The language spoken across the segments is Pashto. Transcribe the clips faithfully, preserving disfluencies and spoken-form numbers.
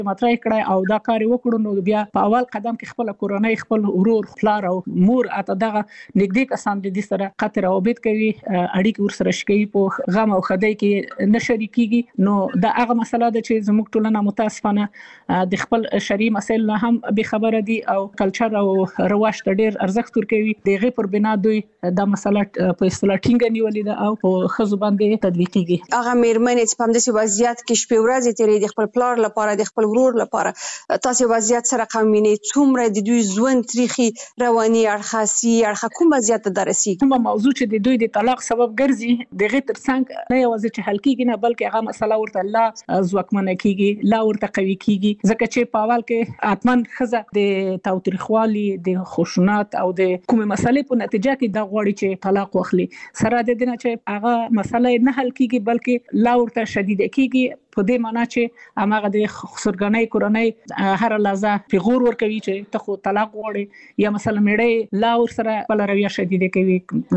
مطرح کړه او دا کار وکړو نو بیا په اول قدم کې خپل کورنۍ خپل ورور پلار او مور اته دغه نږدې کسان د دې سره قطر روابط کوي اړیکې ورسره شکي په غم او خدای کې نه شریکيږي نو دا هغه مسله ده چې زموږ ټولنه متاسفانه د خپل شرعي مسایل نه هم به خبره دي او کلچر او رواج ته ډېر ارزښت ورکوي دغه پر بنا دوی دا مسله په اصطلاح ټینګه نیولې ده او په خزو باندې تطبیقيږي هغه میرمنې چې په همداسې وضعیت کې شپې ورځې تیرې د خپل پلار لپاره د خپل ورور لپاره تاسو وضعیت سره قومینه څومره د دوی ژوند تاریخي رواني اړخاسي اړخ کوم وضعیت درسي کومه موضوع چې د دوی د طلاق سبب ګرځي دغه ترڅنګ نه یوازې چې حل کیږي نه بلکې هغه مسله ورته لا ځواکمنه کیږي لا ورته قوي کیږي ځکه چې په اول کې اتمن خزه د تاوتریخوالي د خشونت او د کومه مسلې په نتیجه کې د غوړي چې طلاق واخلي سره د دې نه چې هغه مسله نه حل کیږي بلکې لا ورته شدید کیږي په دې معنی چې هغه د خسرګنۍ کورنۍ هر لحظه پیغور ور کوي چې ته خو طلاق غواړي یا مثلا میړی لا ور سره بل رویه شدیده کوي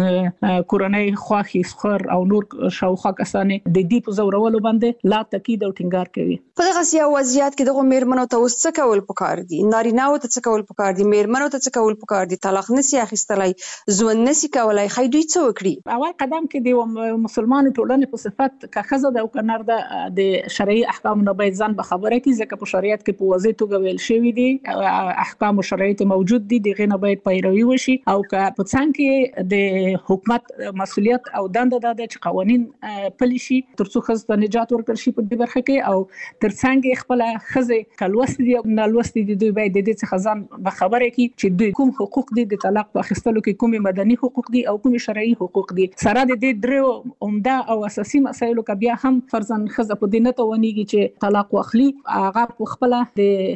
کورنۍ خواخي سخر او نور شاوخوا کسانه د دې په زورولو باندې لا تاکید او ټینګار کوي په دغه سیاسي وضعیت کې دغه میرمنو ته اوس څه کول پکار دي نارینه او ته څه کول پکار دي میرمنو ته څه کول پکار دي طلاق نسی اخیستلای ژوند نسی کولای خی دوی څه وکړي اول قدم کې د مسلمانانو ټولنې په صفت که خزه د او کنار د شرعي احکام نه باید ځان به خبره کی ځکه په شریعت کې په واضح توګه ویل شوی دي احکام او شرایط موجود دي دغه نه باید پیروي وشي او که په څنګه کې د حکومت مسؤلیت او دنده ده چې قوانين پلي شي ترڅو خزه ته نجات ورکړي شي په دې برخه کې او تر څنګه خپل خزه کلوست دي او نلوست دي دوی باید د دې څخه ځان به خبره کی چې دوی کوم حقوق دي د طلاق په اخیستلو کې کوم مدني حقوق دي او کوم شرعي حقوق دي سره د دې درو عمده او اساسي مسایلو کې بیا هم فرضاً خزه په دې نه توانيږي چې طلاق واخلي هغه په خپل د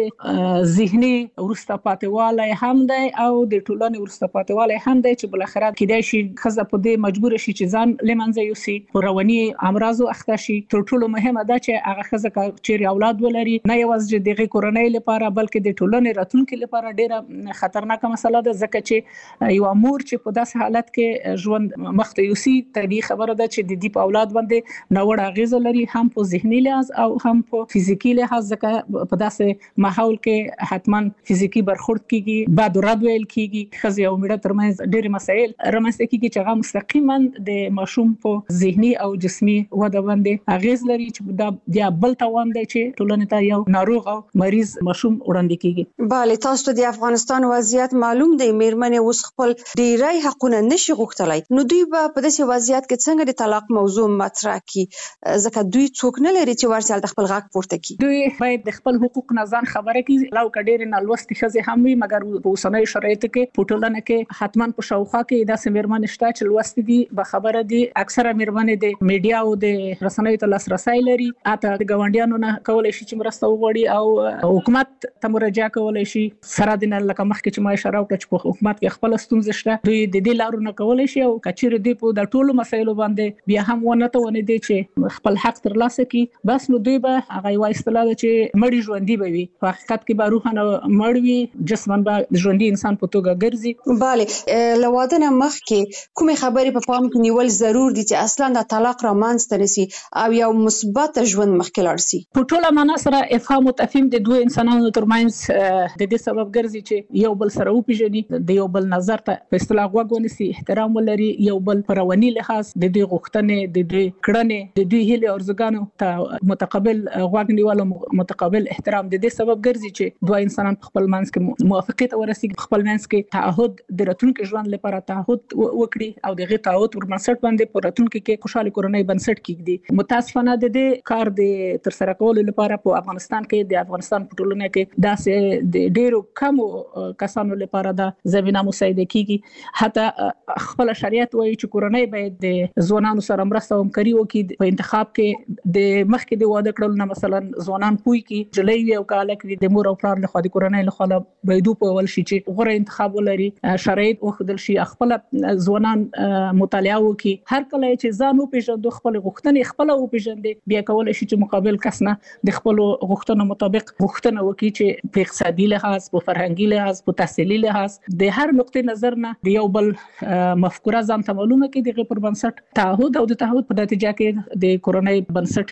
خزه ذهني ورسته پاتېواله هم دی او د ټولنې ورسته پاتېواله هم دی چې بل اخرات کې د شي خزه په دې مجبور شي چې ځان لمنځه یوسي رواني امراض او اخته شي تر ټولو مهمه ده چې هغه خزه چې اولاد ولري نه یوازې دغه کورنۍ لپاره بلکې د ټولنې راتلونکو لپاره ډیره خطرناکه مسله ده ځکه چې یو امور چې په داسې حالت کې ژوند مخته یوسي طبيعي خبره ده چې د دې په اولاد باندې نوړ اغیز لري هم په ذهني لحاظ او هم په فزیکی لحاظ ځکه په داسې ماحول کې حتما فزیکی برخورد کیږي بعد رد ویل کیږي خزي او مړه ترمنځ ډېر مسایل رامنځته کیږي چې هغه مستقیما د ماشوم په ذهني او جسمي وده باندې اغیز لري چې دا د بل توان دی چې ټولنه ته یو ناروغ او مریض ماشوم وړاندې کیږي bale تاسو ته د افغانستان وضعیت معلوم دی میرمنې اوس خپل ډیری حقونه نشي غوښتلای نو دوی به په داسې وضعیت کې څنګه د طلاق موضوع مطرح کی ځکه دوی څوک نه لري چې ورسره د خپل غږ پورته کی دوی باید د خپل حقوق نه ځان خبره کړي لو کډیر نه لوستي خزه هم وي مګر په اوسنۍ شرایطو کې په ټولنه کې حتما په شاوخوا کې د سیمرمن شته چې لوستي دي به خبره دي اکثره میرمنې د میډیا او د رسنیو ته لاسرسي لري اته د ګوندیانو نه کولای شي چې مرسته وغوړي او حکومت ته مراجعه کولای شي سره د نه لکه مخکې چې ما اشاره وکړه چې په حکومت کې خپل ستونزې شته دوی د دې لارو نه کولای شي او کچیر دی په د ټولو مسایلو باندې بیا هم ونه ته ونه دي چې خپل حق ترلاسه کړي بس نو دوی به هغه وایي اصطلاح چې مړی ژوندۍ به وي په حقیقت کې به روحانه مړ وي جسمن به ژوندۍ انسان په توګه ګرځي bale لوادنه مخکې کومه خبرې په پام کې نیول ضرور دي چې اصلا د طلاق رامنځته نشي او یو مثبت ژوند مخکې لاړ شي په ټوله معنا سره افهام او تفهیم د دوه انسانانو ترمنځ د دې سبب ګرځي چې یو بل سره وپیژني د یو بل نظر ته په اصطلاح غوږ احترام ولري یو بل پرونی لحاظ د دې غوښتنې د دې کړنې د دې هیله ارزګانو ته متقابل غوږ نیول متقابل احترام د دې سبب ګرځي چې دوه انسانان په خپل منځ کې موافقت ورسېږي خپل منځ کې تعهد د راتلونکي ژوند لپاره تعهد وکړي او دغه تعهد پر بنسټ باندې په راتلونکي کې خوشاله کورنۍ بنسټ کېږي متاسفانه د دې کار د تر سره کولو لپاره په افغانستان کې د افغانستان په ټولنه کې داسې د ډېرو کمو کسانو لپاره دا زمينه مساعده کیږي حتی خپل شریعت وایي چې کورنۍ باید د ځوانانو سره مرسته او همکاري وکړي په انتخاب کې د مخکې د واده کړل نه مثلا ځوانان پوي کې جلې او کاله کې د مور او پلار له خوا د کورنۍ له خوا باید په ول شي چې غوړه انتخاب ولري شرایط او خدل شي خپل ځوانان مطالعه وکړي هر کله چې ځان او پیژندو خپل غوښتنې خپل او پیژندې بیا کولای شي چې مقابل کس نه د خپل غوښتنو مطابق غوښتنه وکړي چې په اقتصادي لحاظ په فرهنګي لحاظ په تحصیلي لحاظ د هر نقطې نظر نه د یو بل مفکوره ځان ته معلومه کې دغه پر بنسټ تعهد او د تعهد په نتیجه کې د کورنۍ بنسټ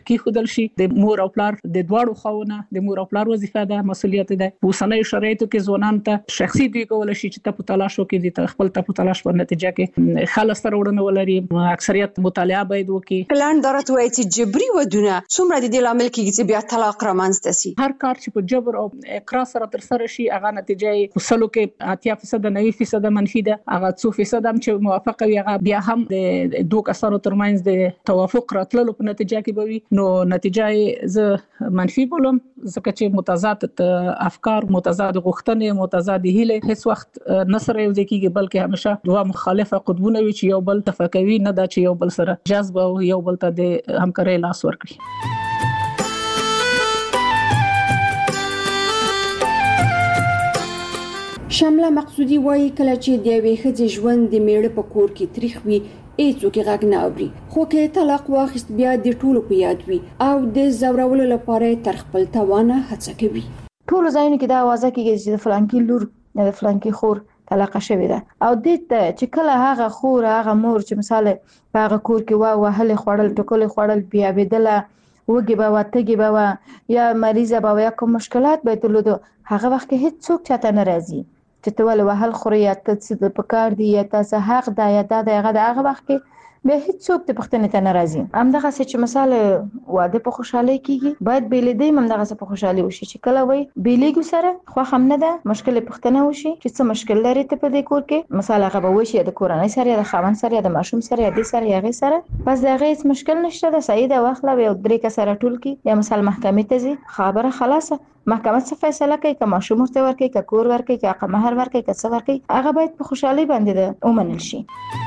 بنسټ کې خودل شي د مور او پلار د دواړو خواونه د مور او پلار وظیفه ده مسولیت ده اوسنۍ شرایطو کې ځوانان ته شخصي دوی کول شي چې په تلاش وکړي د خپل ته په تلاش په نتیجه کې خلاص سره وړاندې ولري اکثریت مطالعه باید وکړي پلان درته وایي چې جبري ودونه څومره د دې لامل کېږي چې بیا طلاق رامنځته شي هر کار چې په جبر او اقرار سره تر سره شي هغه نتیجه یې سلو کې اتیا فیصد نوي فیصد منفي ده هغه څو فیصد هم چې موافقه وي هغه بیا هم د دوه کسانو ترمنځ د توافق راتللو په نتیجه کې به وي نو نتیجه یې ز منفي بولم ځکه چې متضاد افکار متضاد غوښتنې متضاد هیله هیڅ وخت نه سره یو ځای کېږي بلکې همیشه دوه مخالفه قطبونه وي چې یو بل تفکوي نه دا چې یو بل سره جذب او یو بل ته د همکارۍ لاس ورکړي شمله مقصودی وایي کله چې د یوې ښځې ژوند د میړه په کور کې تریخ وي هیڅوک یې غږ نه اوري خو که طلاق واخیست بیا د ټولو په یاد وي او د زورولو لپاره تر خپل توانه هڅه کوي ټول ځایونه کې دا واضح کېږي چې د فلانکي لور نه د فلانکي خور طلاق شوی ده او د چې کله هغه خور هغه مور چې مثال په هغه کور کې وا وهل خوړل ټکول خوړل بیا بدله وګي به واتګي به یا مریضه به یا کوم مشکلات به تلودو هغه وخت کې هیڅ څوک چاته ناراضي چې ته ول وهل خوري یا ته څه د پکار دی یا تاسو حق دا یا دا دغه هغه وخت کې به هیڅ څوک ته پښتنه ته ناراضي همدغه چې مثال واده په خوشحالي کېږي باید بیلیدې همدغه څه په خوشحالي وشي چې کله وای بیلیګو سره خو هم نه ده مشکل پښتنه وشي چې څه مشکل لري ته په دې کور کې مثال هغه به وشي د کورنۍ سره د خاوند سره د ماشوم سره د سره یغې سره بس دغه هیڅ مشکل نشته د سعیده واخله یو درې کا سره ټول کې یا مثال محکمې ته ځي خبره خلاصه محکمه څه فیصله کوي که ماشوم ورته ورکړي که کور ورکړي که حق مہر ورکړي که څه ورکړي هغه باید په خوشحالي باندې ده ومنل شي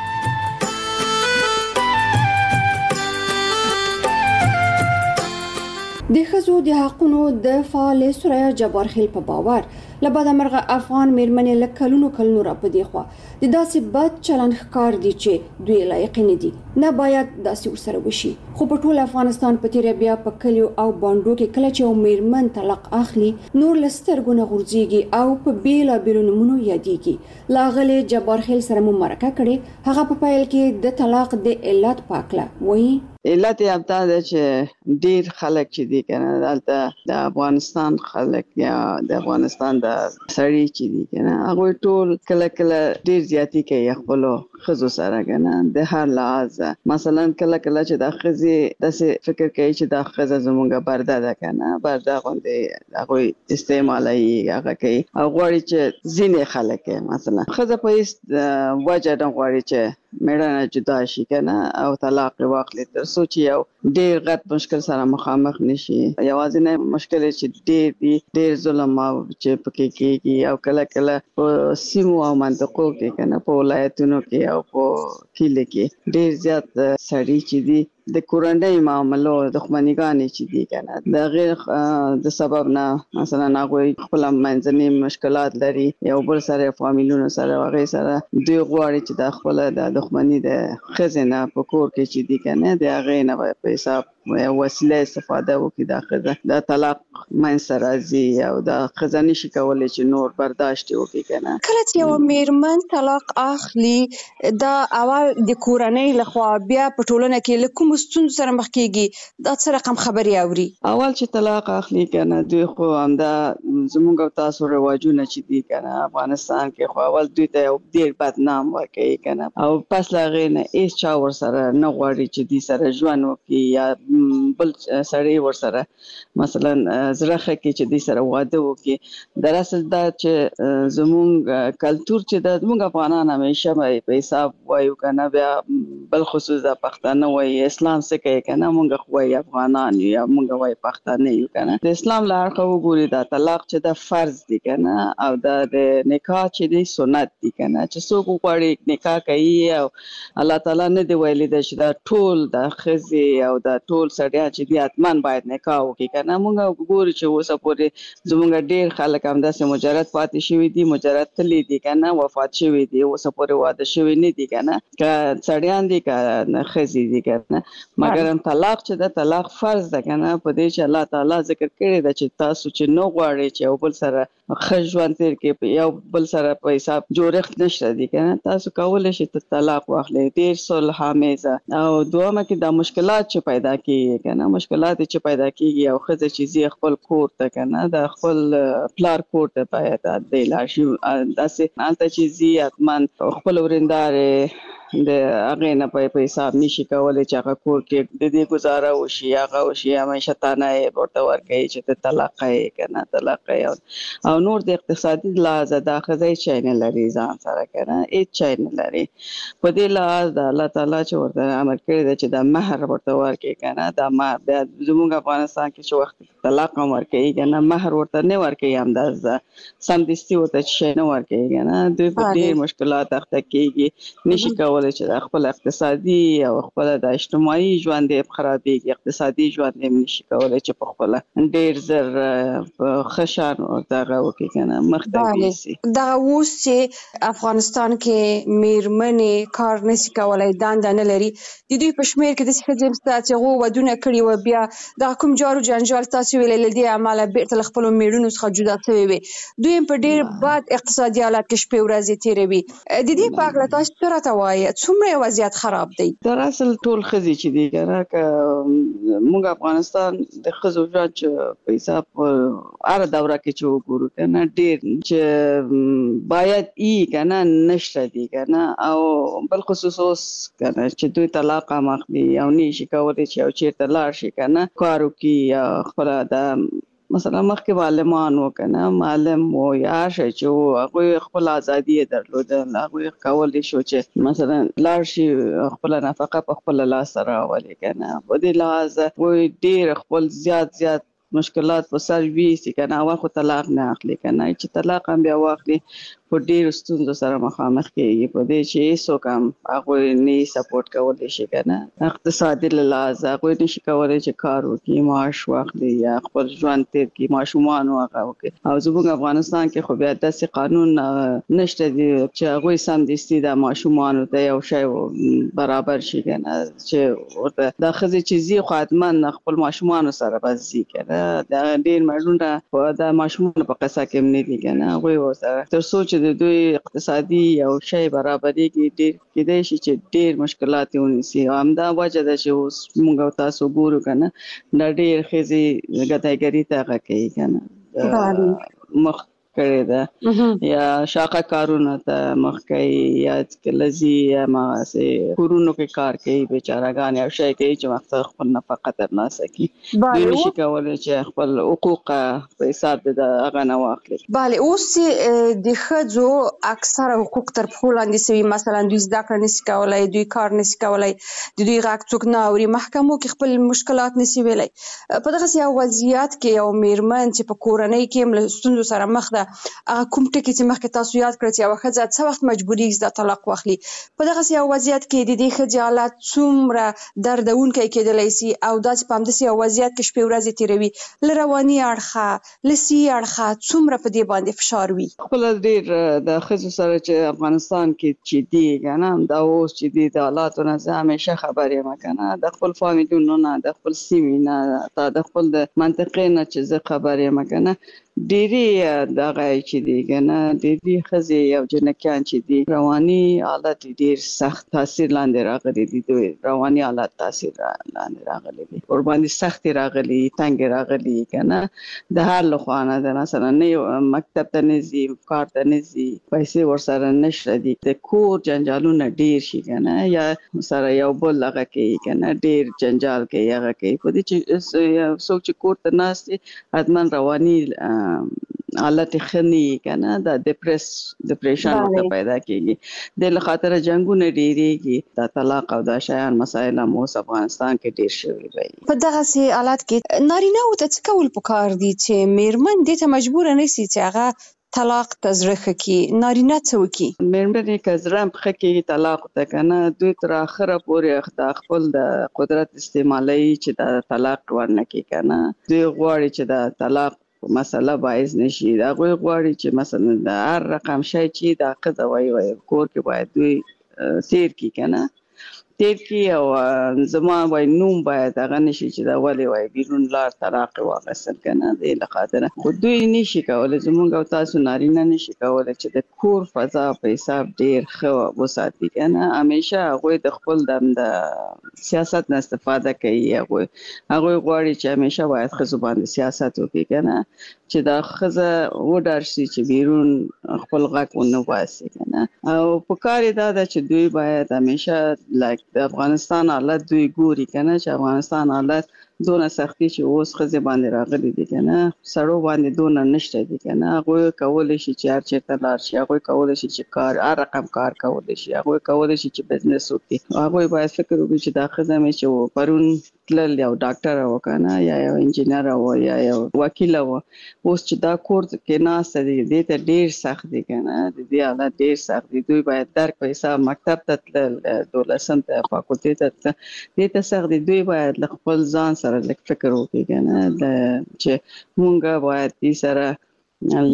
د ښځو د حقونو د فعال سوریا جبار خیل په باور لبد مرغه افغان میرمنې له کلونو کلونو را پدې خو د داسې بد چلن ښکار دي چې دوی لایق نه دي نه باید داسې ورسره وشي خو په ټول افغانستان په تیره بیا په کلیو او باندو کې کله چې میرمن طلاق اخلي نور لسترګو نه غورځيږي او په بیلا بیلو نمونو یادېږي لاغله جبار خیل سره مو مرکه کړي هغه په پایل کې د طلاق د علت پاکله وایي علت یې همدا ده چې ډیر خلک چې دي کنه دلته د افغانستان خلک یا د افغانستان د سړي چې دي کنه هغه ټول کله کله ډیر زیاتی کوي خپل خزو سره کنه د هر لحاظ مثلا کله کله چې د خزي داسې فکر کوي چې د خزه زمونږه برده ده کنه برده غوندې هغه استعمالي هغه کوي او غواړي چې ځینې خلک مثلا خزه په هیڅ وجه نه غواړي چې میړه جدا شي کنه او طلاق واخلي تر سوچ یو ډیر غټ مشکل سره مخامخ نشي یوازې نه مشکل چې ډیر دی ډیر ظلم او چې پکې کېږي او کله کله په سیمو او منطقو کې کنه په ولایتونو کې او په کلی کې ډیر زیات سړي چې دی د کورنۍ معاملو دښمنیګانې چې دي کنه د غیر د سبب نه مثلا هغه خپل منځني مشکلات لري یو بل سره فامیلونو سره هغه سره دوی غواړي چې د خپل د دښمنۍ د خزینه په کور کې چې دي کنه د هغه نه په حساب وسیله استفاده وکړي د خزه د طلاق من سره زی او د خزانه شي کولای چې نور برداشت وکړي کنه کله چې یو میرمن طلاق اخلي دا اول د کورنۍ لخوا بیا په ټولنه کې لکه مستون سره مخ کېږي دا څه رقم خبري اوري اول چې طلاق اخلي کنه دوی خو همدا زموږ تاسو رواجونه چې دي کنه افغانستان کې خو اول دوی ته ډیر بدنام وکړي کنه او پس لاغې نه هیڅ چا ور سره نه غواړي چې دې سره ژوند وکړي یا بل سړی ور سره مثلا زړه کې چې دې سره واده وکړي در اصل دا چې زموږ کلچر چې د موږ افغانان همیشه په حساب وایو کنه بیا بل خصوص د پښتانه وایي اسلام څه کوي کنه موږ خو وایي افغانان یا موږ وایي پښتانه یو کنه د اسلام لار خو وګوري دا طلاق چې د فرض دي کنه او د نکاح چې دی سنت دي کنه چې څوک غواړي نکاح کوي او الله تعالی نه دی ویلي چې دا ټول د خزي او د ټول سړیا چې دی اتمن باید نکاح وکړي کنه موږ وګورو چې اوسه پورې زموږ ډیر خلک هم داسې مجرد پاتې شوی دي مجرد تللی دي کنه وفات شوی دي اوسه پورې واده شوی نه دي کنه که سړیان دي که خزي دي کنه مګر هم طلاق چې د طلاق فرض ده کنه په دې چې الله تعالی ذکر کړی دا چې تاسو چې نو غواړئ چې یو بل سره ښه ژوند تیر کې یو بل سره په حساب جوړښت نشته دي کنه تاسو کولای شئ ته طلاق واخلئ ډیر صلح آمیزه او دومره کې د مشکلات چې پیدا کیږي کنه مشکلات چې پیدا کیږي او خزه چې زی خپل کور ته کنه د خپل پلار کور ته پاتې د لاشي داسې الته چې زی اتمن خپل ورندار د هغه نه په حساب نشي کولای چې هغه کور کې د دې گزاره وشي هغه وشي همیشه تانه ورته ورکړي چې ته طلاق یې کنه طلاق یې او نور د اقتصادي لحاظ د خزه چې نه لري ځان سره کنه هیڅ چای نه لري په دې لحاظ د الله تعالی چې ورته امر کړی چې د مہر ورته ورکړي کنه د مہر بیا زموږ افغانستان کې چې وخت طلاق ورکړي کنه مہر ورته نه ورکړي همداز سم دستي ورته شي نه ورکړي کنه دوی په ډېر مشکلات اخته کیږي نشي کولای چې خپل اقتصادي او خپل د اجتماعي ژوند خرابېږي اقتصادي ژوند نشي کولای چې په خپل ډېر زر خشان او دغه وکړي کنه مختلفي سي دا اوس چې افغانستان کې میرمنې کار نشي کولای دانده نه لري د دوی په شمیر کې د څه جمع چې غو ودونه کړي و بیا د کوم جارو جنجال تاسو ویل لدی عمله بیرته خپل میړونو څخه جدا شوی وي دوی په ډېر بد اقتصادي حالت کې شپې ورځې تیروي د دې په اړه تاسو څه راته وایي څومره وضعیت خراب دی در اصل ټول خزي چې دی کنه ک موږ افغانستان د خزو ژوند په حساب هر دوره کې چې وګورو کنه ډېر چې باید ای کنه نشته دی کنه او بل خصوص اوس کنه چې دوی طلاق مخدي او نشي کولای چې او چیرته لاړ شي کنه کارو کې خپل د مثلا مخکې معلمان وکنه معلم و یا شي چې هغه خپل ازادي درلوده هغه کولای شو چې مثلا لاړ شي خپل نفقه په خپل لاس راولي کنه په دې لحاظ وې ډېر خپل زیات زیات مشکلات په سر وی سي کنه او خو طلاق نه اخلي کنه چې طلاق هم بیا واخلي په ډېر ستونزو سره مخامخ کېږي په دې چې هیڅ کم هغه نه سپورټ کولای شي کنه اقتصادي لحاظ هغه نشي کولای چې کار وکړي معاش واخلي یا خپل ژوند تیر کې ماشومان هغه وکړي او زموږ افغانستان کې خو بیا داسې قانون نشته دی چې هغه سم دستي د ماشومان ته یو شی برابر شي کنه چې ورته د خزي چې زی خدمت خپل ماشومان سره بزي کنه د ډېر مړونه د ماشومان په قصه کې نه دي کنه هغه وسره تر څو د دوی اقتصادي او شی برابرۍ کې ډېر کېدای شي چې ډېر مشکلات ونیسي همدا وجه ده چې اوس موږ تاسو ګورو کنه دا ډېر خزي غدایګری ته کوي کنه مخ کړی ده یا شاقه کارونه ته مخ کوي یا کلزي یا ما سه کورونو کې کار کوي بیچارهګان او شي کوي چې وخت خپل نفقه ترلاسه کوي دوی نشي کولای چې خپل حقوق په حساب د هغه نه واخلي bale اوس د خځو اکثره حقوق تر پخو لاندې سوي مثلا دوی زده کړه نشي کولای دوی کار نشي کولای د دوی غږ څوک نه اوري محکمو کې خپل مشکلات نشي ویلای په دغه یو وضعیت کې یو میرمن چې په کورنۍ کې ملستون سره مخ ده کوم ټکی چې مخکې تاسو یاد کړئ چې یو ښځه څه وخت مجبوري د طلاق واخلي په دغه یو وضعیت کې د دې ښځې حالت څومره دردونکی کېدلی سي او داسې په همداسې یو وضعیت کې شپې ورځې تېروي له رواني اړخه له سي اړخه څومره په دې باندې فشار وي خپل ډېر د ښځو سره چې افغانستان کې چې دی کنه دا اوس چې دی د حالاتو نه زه همیشه خبر یم کنه د خپل فامیلونو نه د خپل سیمې نه د خپل د منطقې نه چې زه خبر یم کنه ډېری دغه چې دی کنه ډېری خزي او جنکیان چې دی رواني حالت ډېر سخت تاثیر لاندې راغلي دي دوی رواني حالت تاثیر لاندې راغلي دي ور باندې سخت راغلي تنګ راغلي کنه د هر لخوانه د مثلا نه مکتب ته نزي کار ته نزي پیسې ور سره نشته دي د کور جنجالونه ډېر شي کنه یا سره یو بل هغه کوي کنه ډېر جنجال کوي هغه کوي په دې چې څوک چې کور ته ناشتي حتما رواني حالت خني کنه د ډیپریس ډیپریشن ته پیدا کیږي د لخاطر جنگونه ډیریږي د طلاق او د شایان مسایل مو افغانستان کې ډیر شوی وي په دغه سي حالات کې نارینه او ته کول پکار دي چې میرمن دې ته مجبور نه سي چې هغه طلاق تزرخه کی نارینه څه وکي میرمن کې زرم خکې طلاق ته کنه دوی تر اخره پورې خپل د قدرت استعمالي چې د طلاق ورنکي کنه دوی غواړي چې د طلاق مسله باعث نشي دا غوي غواړي چې مثلا د هر رقم شي چې د قضا وای وای کور کې باید دوی سیر کی کنه تیر کی او زما وای نوم باید هغه نشي چې دا ولې وای بیرون لار طلاق واغسل کنه د لخاطر خو دوی نشي کولای زمونږ او تاسو نارینه نشي کولای چې د کور فضا په حساب ډیر خو وساتي کنه همیشه هغه د خپل د سیاست نه استفاده کوي هغه هغه غواړي چې همیشه باید خو باندې سیاست وکړي کنه چې دا خزه وډار شي چې بیرون خپل غږ ونه واسي کنه او په کار دا چې دوی باید همیشه لایک د افغانستان حالت دوی ګوري کنه چې افغانستان حالت دونه سختي چې اوس خزه باندې راغلي دي کنه سړو باندې دونه نشته دي کنه هغه کولای شي چې هر چیرته لار شي هغه کولای شي چې کار هر رقم کار کولای شي هغه کولای شي چې بزنس وکړي هغه باید فکر وکړي چې دا خزه مې چې پرون تل یو ډاکټر او کنه یا یو انجینر او یا یو وکیل او اوس چې دا کور کې ناس دي دې ته ډیر سخت دي کنه دې حالت ډیر سخت دي دوی باید درک پیسې مکتب ته تل دولسم ته فاکولټي ته دې ته سخت دي دوی باید خپل ځان سره لږ فکر وکړي کنه چې مونږه باید دې سره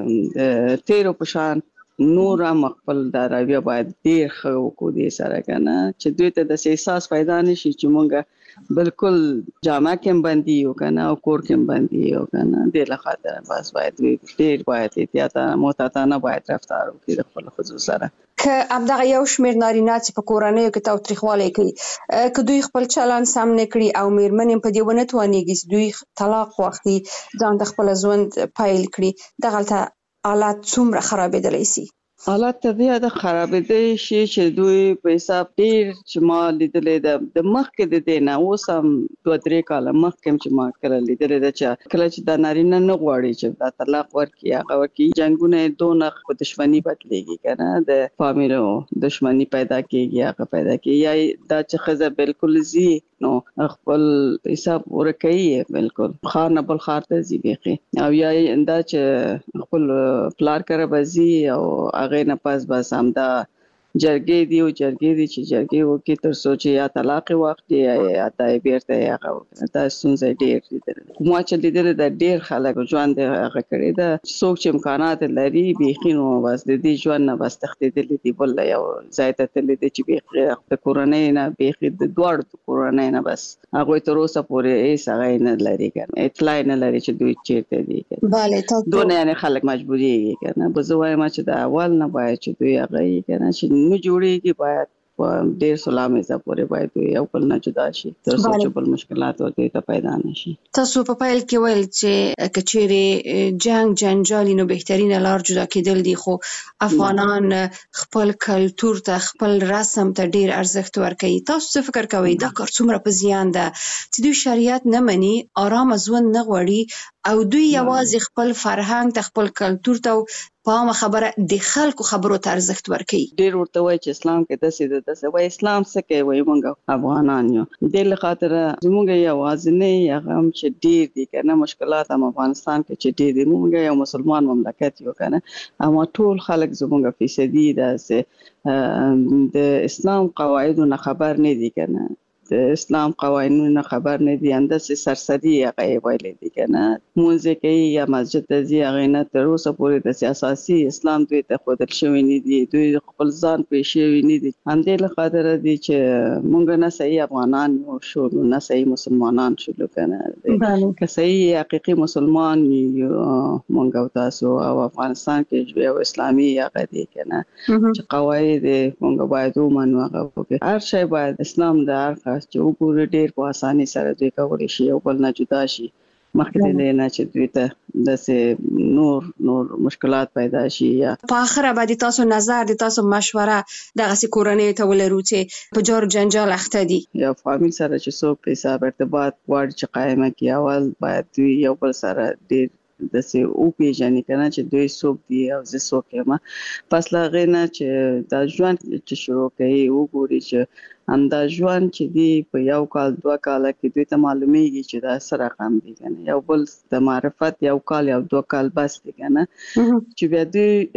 لکه تیرو پشان نور مخبل دراوی باید ډیر خو کو دې سره کنه چې دوی ته د احساس پیدا نشي چې مونږه بالکل جامع کې باندې یو کنه او کور کې باندې یو کنه د لخاطر بس باید ډیر باید احتیاط محتاطانه باید رفتار وکړي خپل خصوص سره که همدغه یو شمیر نارینه چې په کورنیو کې تاوتریخوالی کوي که دوی خپل چلند سم نه کړي او میرمنې په دې ونه توانېږي چې دوی طلاق واخلي ځان د خپل ژوند پیل کړي دغلته حالات څومره خرابېدلی شي حالات طبیعت خرابېدلی شي چې دوی په حساب ډیر چې ما لیدلې ده د مخکې د دې نه اوس هم دوه درې کاله مخکې چې ما کله لیدلې ده چې کله چې د نارینه نه غواړي چې دا طلاق ورکړي هغه ورکړي جنګونه دونه په دښمنی بدلېږي کنه د فامیلو دښمنی پیدا کېږي هغه پیدا کېږي یا دا چې خزه بالکل زی نو خپل حساب ورکړي بالکل خار نه بل خار ته زی بيخي او یا دا چې خپل پلار کړه بزي او هغه نه پاس بس هم دا جرګې دی او جرګې دی چې جرګې وکي تر سوچي یا طلاق وخت یا یا دای بیرته هغه وکړه تاسو څنګه ډیر دي مو چې لیدل د ډیر خلک ژوند هغه کړی دا څوک چې امکانات لري بيخینو بس د دې ژوند نه بس تختیدل دي بل یو زیاته تل دي چې بيخي د کورنۍ نه بيخي د دوړ کورنۍ نه بس هغه تر اوسه پورې هیڅ هغه نه لري کنه اطلاع نه لري چې دوی چیرته دي کنه bale تاسو دونه یعنی خلک مجبوري کنه بزوای ما چې د اول نه باید چې دوی هغه کنه چې نو جوړيږي باید ډېر سلامه زه پورې باید یو بل نه جدا شي تر څو چې بل مشکلات ورته ته پیدا نشي تاسو په پایل کې ویل چې کچېره جنگ جنجال نو بهترینه لار جدا کېدل دي خو افغانان خپل کلچر ته خپل رسم ته ډېر ارزښت ورکوي تاسو څه فکر کوئ دا کار څومره په زیان ده چې دوی شریعت نه مني آرام ژوند نه غواړي او دوی یوازې خپل فرهنګ ته خپل کلچر ته په خبره د خلکو خبرو ته ارزښت ورکوي ډېر ورته وایي چې اسلام کې داسې ده داسې وایي اسلام څه کوي وایي موږ افغانان یو د لخاطر زموږ یوازې نه هغه چې ډېر دي کنه مشکلات هم افغانستان کې چې ډېر دي موږ یو مسلمان مملکت یو کنه اما ټول خلک زموږ فیصدي ده د اسلام قواعدو نه خبر نه دي کنه د اسلام قوانینو خبر نه دي انداسې سرسدي هغه ویلې دي کنه مونږ کوي یا مسجد ته ځي هغه نه تر اوسه پورې د اساسي اسلام دوی ته خودل شوی نه دي دوی خپل ځان پېښوي نه دي هم دې له خاطر دي چې مونږ نه صحیح افغانان شو نه صحیح مسلمانان شو کنه که صحیح حقيقي مسلمان مونږ او تاسو او افغانستان کې یو اسلامي هغه دي کنه چې قواعد مونږ باید ومنو هغه هر شی باید اسلام د هر چې وګوره ډېر په اساني سره دوی کولی شي او بل نه جدا شي مخکې نه چې دوی ته د نور نور مشکلات پیدا شي یا په اخر باندې تاسو نظر د تاسو مشوره دغه سي کورنۍ ته ولرو چې په جار جنجال اخته دي یا فامیل سره چې څوک په حساب ارتباط غواړي چې قائمه کی اول باید دوی یو بل سره ډېر د سه او پیژنې کنه چې دوی څوک دي او زه څوک یم پس لا غینه چې دا ژوند چې شروع کوي وګوري چې هم دا ژوند چې دی په یو کال دوه کال کې دوی ته معلومیږي چې دا سره رقم دي کنه یو بل د معرفت یو کال یو دوه کال بس دي کنه چې بیا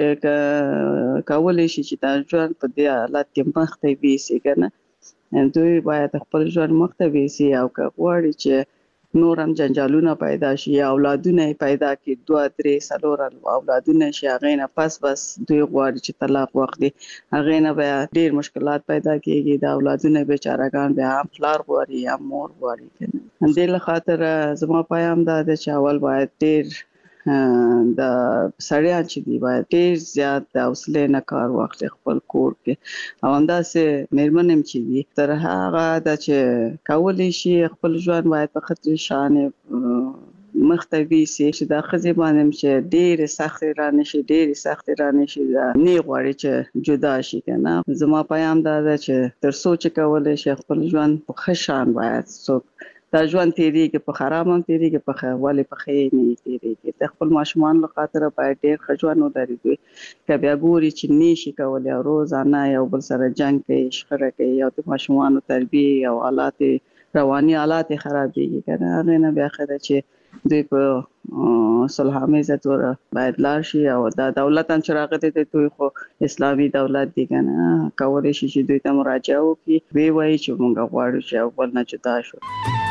دوی کولای شي چې دا ژوند په دې حالت کې مخته وي سي کنه دوی باید خپل ژوند مخته وي سي او که غواړي چې نور هم جنجالونه پیدا شي، اولادونه پیدا کی دوه درې څلور اولادونه شي، هغه نه پس بس دوی غواړي چې طلاق واخلي، هغه نه بیا ډیر مشکلات پیدا کیږي، د اولادونه بیچارهګان بیا هم پلار غواړي یا مور غواړي کنه. دې له خاطر زما پیغام دا دی چې اول باید ډیر د سړیان چې دی باید ډیر زیات د حوصله نه کار واخلي خپل کور کې، او همداسې میرمنې چې دی تر هغه د چې کولی شي خپل ژوند باید په خطر شانه مختوي سي چې د خزي باندې چې ډیر سخت را نشي ډیر سخت را نشي نه غواړي چې جدا شي کنه. زما پیغام دا دی چې تر سوچ کولی شي خپل ژوند په خشان باید څوک دا ژوند تیریږي، په خراب هم تیریږي، په خواله په خیر نه تیریږي. د خپل ماشومان له خاطر باید ډیر خجوان ودرې دوی که بیا ګوري چې نشي کولای روزانه یو بل سره جنگ کوي، شخړه کوي، او د ماشومان تربیه او حالات رواني حالات خرابېږي کنه. هغه نه بیا خره چې دوی په صلح‌آمیزه تور باید لار شي، او دا دولت هم چې راغلی دی دوی خو اسلامي دولت دی کنه، کولی شي چې دوی ته مراجعه وکړي، وی وایي چې موږ غواړو چې یو بل نه جدا شو.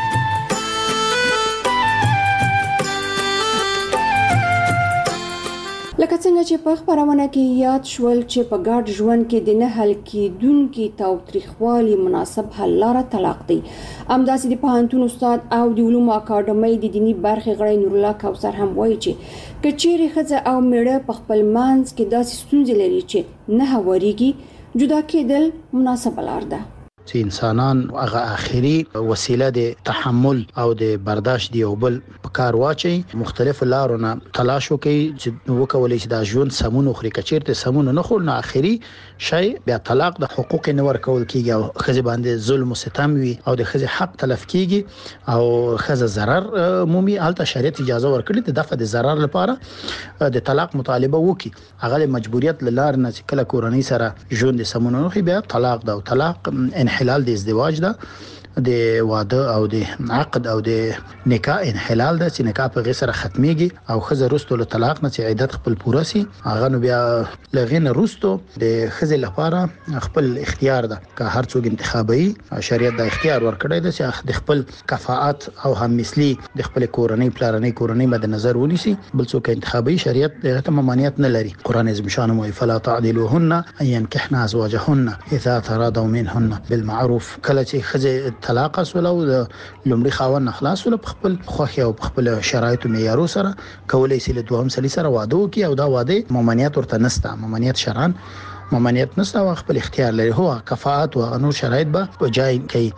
لکه څنګه چې په خبرونه کې یاد شول چې په ګډ ژوند کې د نه حل کېدونکي تاوتریخوالي مناسب حل لاره طلاق دی. همداسې د پوهنتون استاد او د علومو اکاډمۍ د دیني برخې غړی نور الله کوثر هم وایي چې که چیرې ښځه او میړه په خپل منځ کې داسې ستونزې لري چې نه هوارېږي، جدا کېدل مناسبه لار ده. چې انسانان هغه اخري وسیله د تحمل او د برداشت دی او بل په کار واچي، مختلف لارونه تلاش وکي چې وکولای شي د ژوند سمون خوري. کچیرته سمون نه خور نه اخري شي بیا طلاق د حقوق نه ورکول کیږي، او خزي باندې ظلم او ستم وي او د خزي حق تلف کیږي او خزه ضرر مومي. البته شریعت اجازه ورکړي د دفع د ضرر لپاره د طلاق مطالبه وکي، هغه مجبوریت لار نه چې کله کورنۍ سره ژوند سمون نه خي بیا طلاق ده. او طلاق انحلال د ازدواج ده، د واده او د عقد او د نکاح انحلال ده چې نکاح په غیر سره ختميږي او خزه رستو له طلاق نه چې عدت خپل پوره سي، هغه نو بیا لغین رستو د خزه لپاره خپل اختیار ده که هر څوک انتخابي شریعت د اختیار ورکړی ده چې د خپل کفاءت او هم مثلی د خپل کورنۍ پلانې کورنۍ مد نظر ونیسي، بل څوک انتخابي شریعت دغه ممانعت نه لري. قران عظیم شان مو فلا تعدلوهن ان ينكحن ازواجهن اذا تراضوا منهن بالمعروف. کله چې خزه طلاق سولو د لومړي خاوند اخلاص ول په خپل خوخي او په خپل شرایطو معیارو سره کولای شي له دوهم سلی سره واده وکي، او دا واده ممانعت ورته نسته، ممانعت شرعاً ممانعت نسته او خپل اختیار لري، هو کفاءت او انو شرایط به په جای کوي.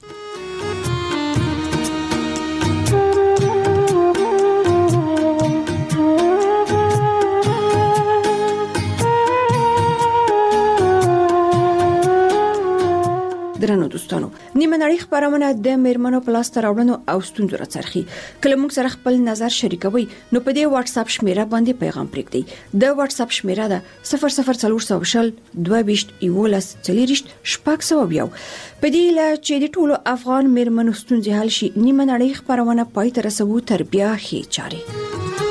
درنو دوستانو، نیمه نړۍ خبرونه د میرمنو په لاس راوړنو او ستونزو راڅرخي. کله موږ سره خپل نظر شریکوي نو په دې واتس اپ شمیره باندې پیغام پرېږدئ. د واتس اپ شمیره ده صفر صفر څلور سو شل دوه بیشت یولس څلریشت شپږ سوه بیو. په دې لا چې د ټولو افغان میرمنو ستونزې حل شي، نیمه نړۍ خبرونه پای ته رسوو تر بیا ښې چارې.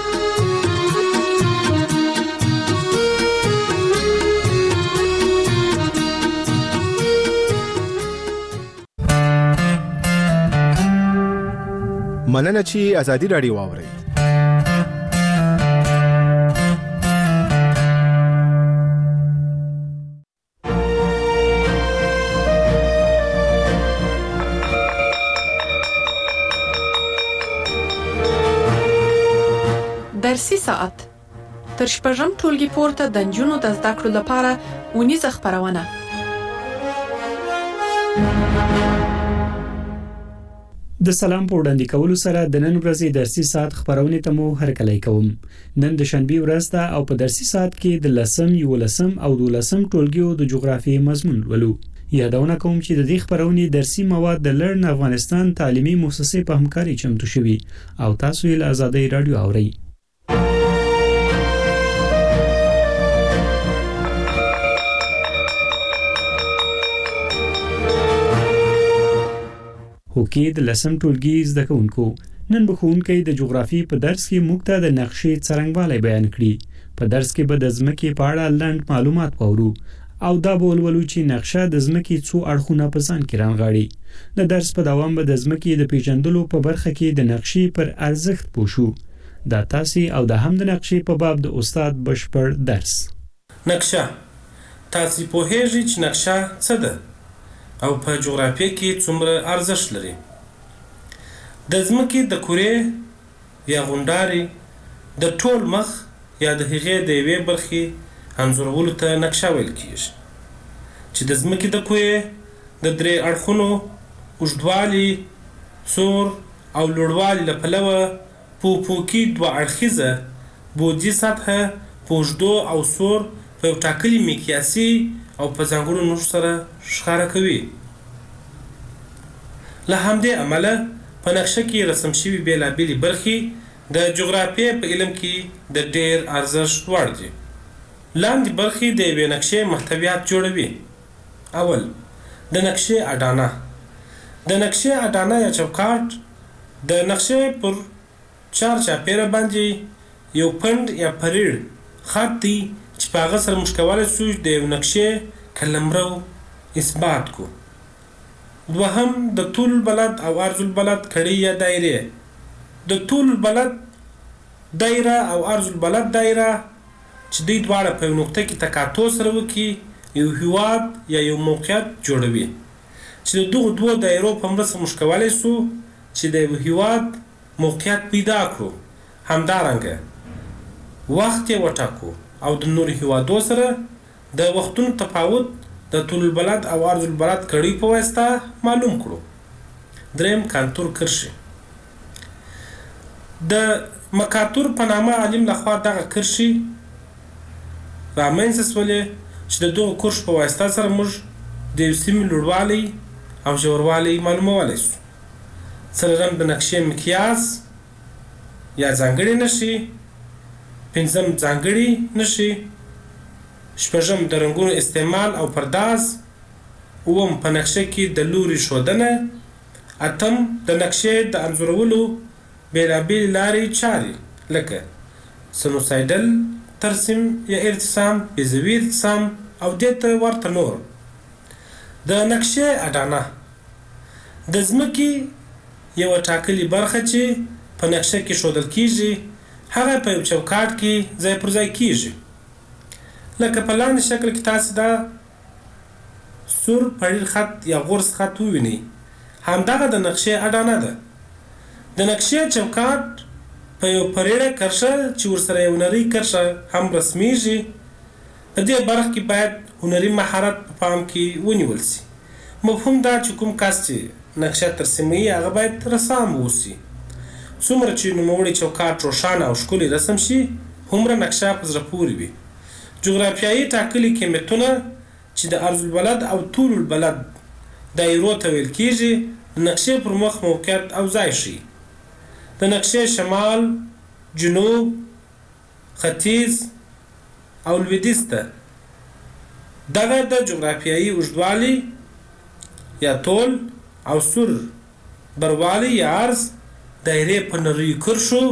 مننه چې ازادي رادیو واوري. درسي ساعت تر شپږم ټولګي پورته د نجونو د زده کړو لپاره ونیزه خبرونه. د سلام په وړاندې کولو سره د نن ورځې درسي ساعت خبرونه ته مو هرکلی کوم. نن د شنبه ورځ ده او په درسي ساعت کې د لسم، یولسم او دولسم ټولګیو د جغرافیې مضمون ولو. یادونه کوم چې د دې خبرونه درسي مواد د لرن افغانستان تعلیمي مؤسسې په همکاري چمتو شوي او تاسو یې له آزادۍ رادیو اورئ. هوکې د لسم ټولګي زده کوونکو، نن به ښوونکی د جغرافیې په درس کې موږ ته د نقشې څرنګوالی بیان کړي. په درس کې به د ځمکې په اړه لنډ معلومات واورو او دا به ولولو چې نقشه د ځمکې څو اړخونه په ځان کې رانغاړي. د درس په دوام به د ځمکې د پیژندلو په برخه کې د نقشې پر ارزښت پوه شو. دا تاسې او د هم د نقشې په باب د استاد بشپړ درس. نقشه تاسې پوهیږئ چې نقشه څه ده او په جغرافیه کې څومره ارزښت لري. د ځمکې د کورې یا غونډارې د ټول مخ یا د هغې د یوې برخې انځورولو ته نقشه ویل کیږي چې د ځمکې د کورې د درې اړخونو اوږدوالي، سور او لوړوالي له پلوه په افقي دوه اړخیزه بعدي سطحه په اوږدو او سور په یو ټاکلي مقیاسي او په ځانګړو نښو سره ښکاره کوي. له همدې امله په نقشه کې رسم شوي بېلابېلې برخې د جغرافیې په علم کې د ډېر ارزښت وړ دي. لاندې برخې د یوې نقشې محتویات جوړوي. اول د نقشې اډانه. د نقشې اډانه یا چوکاټ د نقشې پر چار چاپیره باندې یو پنډ یا پریړ خط دی چې په هغه سره موږ کولی شو د یو نقشې قلمرو اثبات کو. دوهم د طول البلد او عرض البلد کړۍ یا دایرې. د طول البلد دایره او عرض البلد دایره چې دوی دواړه په یو نقطه کې تقاطع سره وکړي یو هیواد یا یو موقعیت جوړوي چې د دغو دوو دایرو په مرسته موږ کولی شو چې د یو هیواد موقعیت پیدا کړو. همدارنګه وخت یې وټاکو او د نورو هیوادو سره د وختونو تفاوت د طول البلد او عرض البلد کړۍ په واسطه معلوم کړو. دریم کانتور کرښې. د مکاتور په نامه عالم لخوا دغه کرښې رامنځته شولې چې د دغو کرښو په واسطه سره موږ د یو سیمې لوړوالی او ژوروالی معلومولی شو. څلورم د نقشې مقیاس یا ځانګړې نښې. پنځم ځانګړي نښې. شپږم د رنګونو استعمال او پرداز. اووم په نقشه کې د لوري ښودنه. اتم د نقشې د انځورولو بېلابېلې لارې چارې لکه سنوسایډل ترسیم یا ارتسام، بیضوي ارتسام او دې ته ورته نور. د نقشې اډانه د ځمکې یوه ټاکلې برخه چې په نقشه کې ښودل کیږي هغه په یو چوکاټ کې ځای پر ځای کیږي. لکه په لاندې شکل کې تاسې دا سور پړیر خط یا غورس خط ووینئ. همدغه د نقشې اډانه ده. د نقشې چوکاټ په یو پریړه کرښه چې ورسره یو نرۍ کرښه هم رسمیږي. په دې برخه کې باید هنري مهارت په پام کې ونیول شي. مفهوم دا چې کوم کس چې نقشه ترسیموي هغه باید رسام واوسي. څومره چې نوموړی چوکاټ روښانه او ښکلی رسم شي هومره نقشه په زړه پورې وي. جغرافیایي ټاکلي قیمتونه چې د عرض البلد او طول البلد دایرو ته ویل کیږي د نقشې پر مخ موقعیت او ځای ښیي. د نقشې شمال، جنوب، ختیځ او لویدیځ ته دغه د جغرافیایي اوږدوالي یا طول او سور بروالی یا عرض دایرې په نریو کرښو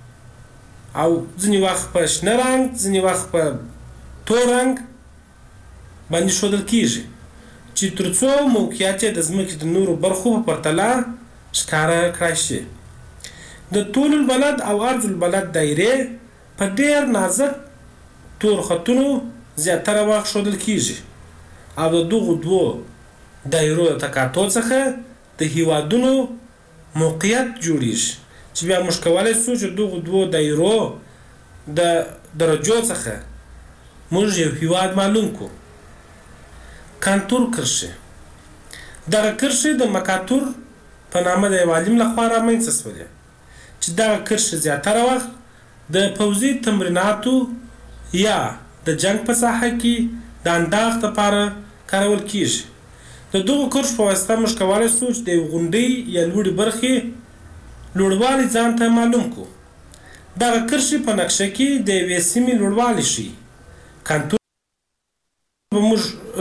او ځینې وخت په شنه رنګ ځینې وخت په تور رنګ باندې ښودل کیږي چې تر څو موقعیت یې د ځمکې د نورو برخو په پرتله ښکاره کړای شي. د طول البلد او عرض البلد دایرې په ډېر نازک تور خطونو زیاتره وخت ښودل کیږي او د دغو دوو دایرو د تقاطع څخه د هیوادونو موقعیت جوړیږي چې بیا موږ کولی شو چې دغو دوو دایرو د درجو څخه موږ یو هیواد معلوم کړو. کانتور کرښې. دغه کرښې د مکاتور په نامه د یو عالم لخوا رامنځته شولې چې دغه کرښې زیاتره وخت د پوځي تمریناتو یا د جنگ په ساحه کې د انداز لپاره کارول کیږي. د دغو کرښو په واسطه موږ کولی شو چې د یو غونډۍ یا لوړې برخې لوړوالی ځان ته معلوم کړو. دغه کرښې په نقشه کې د یوې سیمې لوړوالی ښیي. کانتور به موږ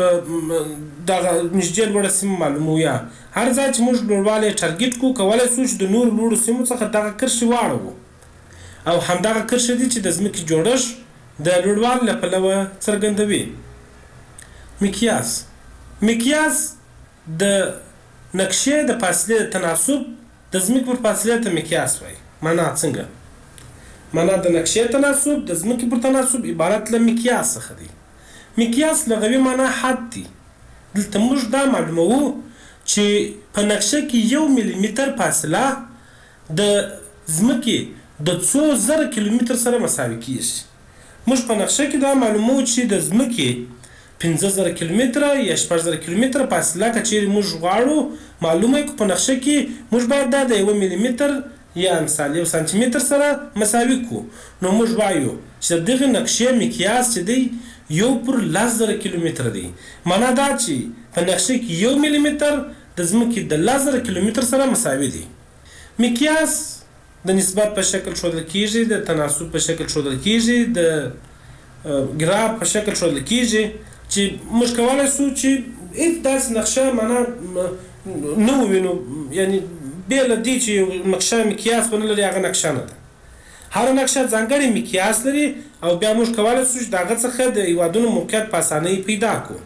دغه نږدې لوړه سیمه معلومو یا هر ځای چې موږ لوړوالی ټارګېټ کړو کولی شو چې د نورو لوړو سیمو څخه دغه کرښې واړوو او همدغه کرښې دي چې د ځمکې جوړښت د لوړوالي له پلوه څرګندوي. مقیاس مقیاس د نقشې د فاصلې تناسب د ځمکې پر فاصلې ته مقیاس وایي. معنا څنګه؟ معنا د نقشې تناسب د ځمکې پر تناسب عبارت له مقیاس څخه دی. مقیاس لغوي معنا حد دی. دلته موږ دا معلوموو چې په نقشه کې یو ملي متر فاصله د ځمکې د څو زره کیلومتر سره مساوي کیږي. موږ په نقشه کې دا معلوموو چې د ځمکې پنځه زره کیلومتره یا شپږ زره کیلومتره فاصله که چیرې موږ غواړو معلومه کړو په نقشه کې موږ باید دا د یو ملي متر یا مثال یو سانتي متر سره مساوي کړو. نو موږ وایو چې دغه نقشې مقیاس چې دی یو پر لس زره کیلومتر دی. معنا دا چې په نقشه کې یو ملي متر د ځمکې د لس زره کیلومتر سره مساوي دی. مقیاس د نسبت په شکل ښودل کیږي، د تناسب په شکل ښودل کیږي، د ګراف په شکل ښودل کیږي چې موږ کولی شو چې هېڅ داسې نقشه معنا نه ووینو، یعنې بې له دې چې یو نقشه مقیاس ونه لري هغه نقشه نه ده. هره نقشه ځانګړی مقیاس لري او بیا موږ کولی شو چې د هغه څخه د هېوادونو موقعیت په اسانۍ پیدا کړو.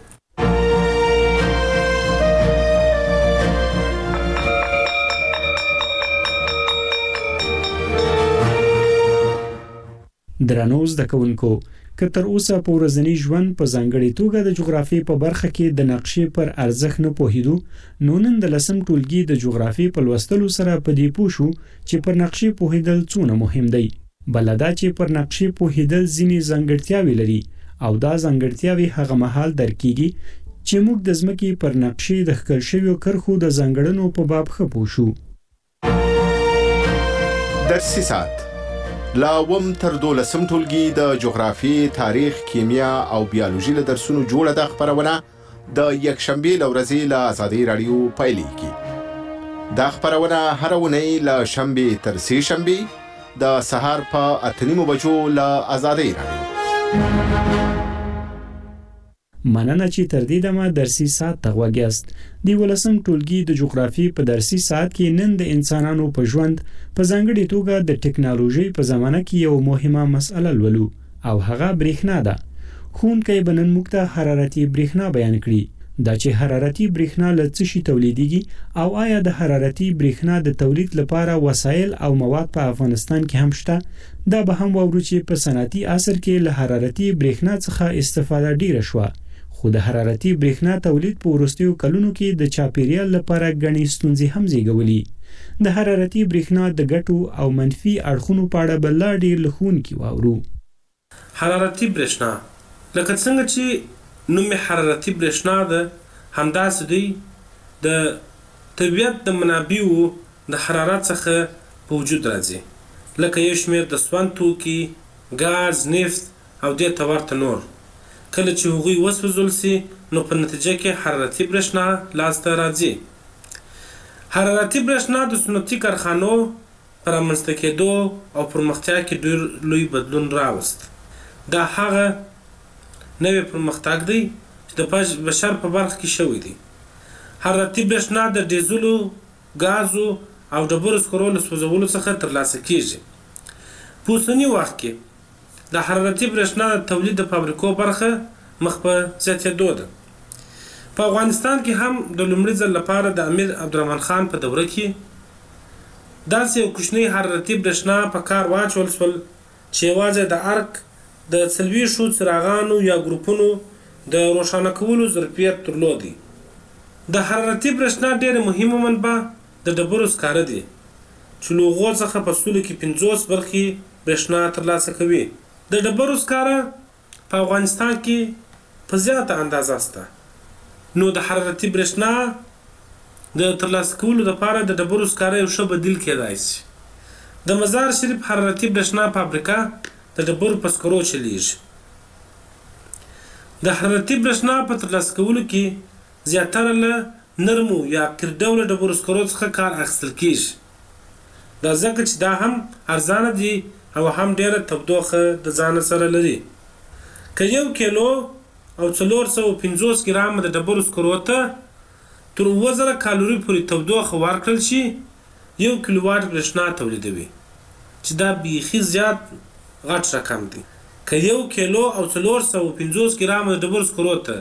درنو زده کوونکو، که تر اوسه په ورځني ژوند په ځانګړې توګه د جغرافیې په برخه کې د نقشې پر ارزښت نه پوهېدو، نو نن د لسم ټولګي د جغرافیې په لوستلو سره په دې پوه شو چې پر نقشې پوهېدل څونه مهم دی. بله دا چې پر نقشې پوهېدل ځینې ځانګړتیاوې لري او دا ځانګړتیاوې هغه مهال درک کېږي چې موږ د ځمکې پر نقشې د ښکل شویو کرښو د ځانګړنو په باب ښه پوه شو. درسي ساعت لا وم تر دولسم ټولګي د جغرافیې، تاریخ، کیمیا او بیولوژي له درسونو جوړه ده خپرونه د یکشنبې له ورځې له ازادۍ راډیو پیلېږي. دا خپرونه هره اونۍ له شنبې تر سې شنبې د سهار په اته نیمو بجو له ازادۍ راډیو. مننه چې تر دې دمه درسي ساعت ته غوږ یاست. د ولسم ټولګي د جغرافیې په درسي ساعت کې نن د انسانانو په ژوند په ځانګړې توګه د ټکنالوژۍ په زمانه کې یو مهمه مسئله لولو او هغه برېښنا ده. ښوونکی به نن موږ ته حرارتي برېښنا بیان کړي. دا چې حرارتي برېښنا له څه شي تولیدېږي او آیا د حرارتي برېښنا د تولید لپاره وسایل او مواد په افغانستان کې هم شته، دا به هم واورو چې په صنعتي عصر کې له حرارتي برېښنا څخه استفاده ډیره شوه، خو د حرارتي برېښنا تولید په وروستیو کلونو کې د چاپیریال لپاره ګڼې ستونزې هم زیږولي. د حرارتي برېښنا د ګټو او منفي اړخونو په اړه به لا ډېر له ښوونکي واورو. حرارتي برېښنا لکه څنګه چې نوم یې حرارتي برېښنا ده، همداسې دوی د طبیعت د منابعو د حرارت څخه په وجود راځي، لکه یو شمېر د سون توکي، ګاز، نفت او دې ته ورته نور. کله چې هغوی وسوځول سي نو په نتیجه کې حرارتي برېښنا لاسته راځي. حرارتي برېښنا د صنعتي کارخانو په رامنځته کېدو او پرمختیا کې ډېر لوی بدلون راوست. دا هغه نوی پرمختګ دی چې د بشر په برخه کې شوی دی. حرارتي برېښنا د ډیزلو، ګازو او ډبرو سکرو له سوځولو څخه ترلاسه کېږي. په اوسني وخت کې د حرارتي برېښنا د تولید د فابریکو برخه مخ په زیاتېدو ده. په افغانستان کې هم د لومړي ځل لپاره د امیر عبدالرحمن خان په دوره کې داسې یو کوچنی حرارتي برېښنا په کار واچول شول چې یوازې د ارک د څلوېښتو څراغانو یا ګروپونو د روښانه کولو ظرفیت درلودی. د حرارتي برېښنا ډېره مهمه منبع د ډبرو سکاره دی چې له هغو څخه په سلو کې پنځوس برخې برېښنا ترلاسه کوي. د ډبرو سکاره په افغانستان کې په زیاته اندازه شته، نو د حرارتي برېښنا د ترلاسه کولو لپاره د ډبرو سکاره یو ښه بدیل کېدای شي. د مزار شریف حرارتي برېښنا فابریکه د ډبرو په سکرو چلیږي. د حرارتي برېښنا په ترلاسه کولو کې زیاتره له نرمو یا قیر ډوله ډبرو سکرو څخه کار اخیستل کېږي. دا ځکه چې دا هم ارزانه دي او هم ډیره تودوخه د ځان سره لري. که یو کیلو او څلور سوه پنځوس ګرامه د ډبرو سکرو ته تر اووه زره کالوري پورې تودوخه ورکړل شي، یو کیلو واټ برېښنا تولیدوي، چې دا بیخي زیات غټ رقم دی. که یو کیلو او څلور سوه پنځوس ګرامه د ډبرو سکرو ته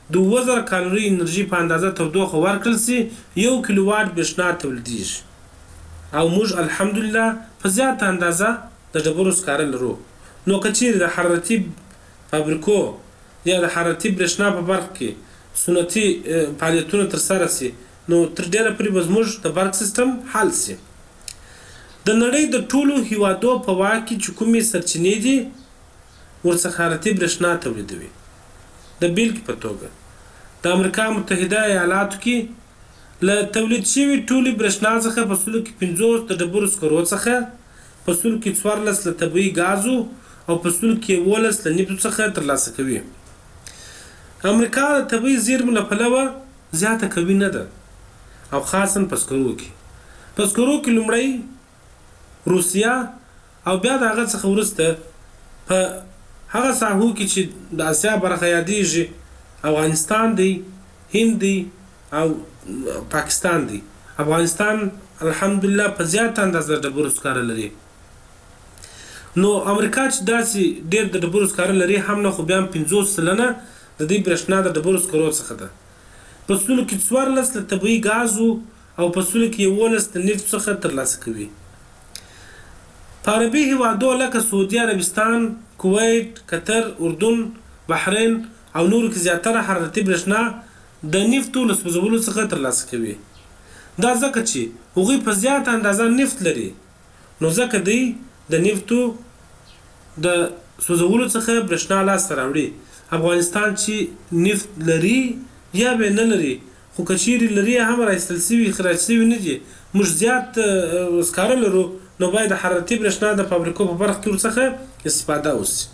د اووه زره کالوري انرژي په اندازه تودوخه ورکړل سي یو کیلو واټ برېښنا تولیدېږي او موږ الحمدلله په زیاته اندازه د ډبرو سکاره لرو. نو که چیرې د حرارتي فابریکو یا د حرارتي برېښنا په برخه کې سنتي فعالیتونه ترسره سي نو تر ډېره پورې به زموږ د برق سیستم حل سي. د نړۍ د ټولو هیوادو په واک کې چې کومې سرچینې دي ورڅخه حرارتي برېښنا تولیدوي. د بیلګې په توګه د امریکا متحده ایالاتو کې له تولید شوي ټولې برېښنا څخه په سلو کې پنځوس د ډبرو سکرو څخه، په سلو کې څوارلس له طبیعي ګازو او په سلو کې یولس له نفتو څخه ترلاسه کوي. امریکا د طبیعي زیرمو له پلوه زیاته قوي نه ده او خاصا په سکرو کې. په سکرو کې لومړی روسیه او بیا د هغه څخه وروسته په هغه ساحو کې چې د اسیا برخه یادېږي افغانستان دی، هند دی او پاکستان دی. افغانستان الحمدلله په زیاته اندازه د ډبرو سکاره لري. نو امریکا چې داسې ډېر د ډبرو سکاره لري هم نه، خو بیا هم پنځوس سلنه د دې برېښنا د ډبرو سکرو څخه ده. په سلو کې څوارلس له طبیعي ګازو او په سلو کې یولس د نفتو څخه ترلاسه کوي. په عربي هیوادو لکه سعودي عربستان، کویت، قطر، اردن، بحرین او نورو کې زیاتره حرارتي برېښنا د نفتو له سوځولو څخه ترلاسه کوي. دا ځکه چې هغوی په زیاته اندازه نفت لري، نو ځکه دوی د نفتو د سوځولو څخه برېښنا لاسته راوړي. افغانستان چې نفت لري یا به نه لري، خو که چیرې لري هم راایستل سوي اخراج سوي نه دي، موږ زیات سکاره لرو، نو باید د حرارتي برېښنا د فابریکو په برخه کې ورڅخه استفاده وشي.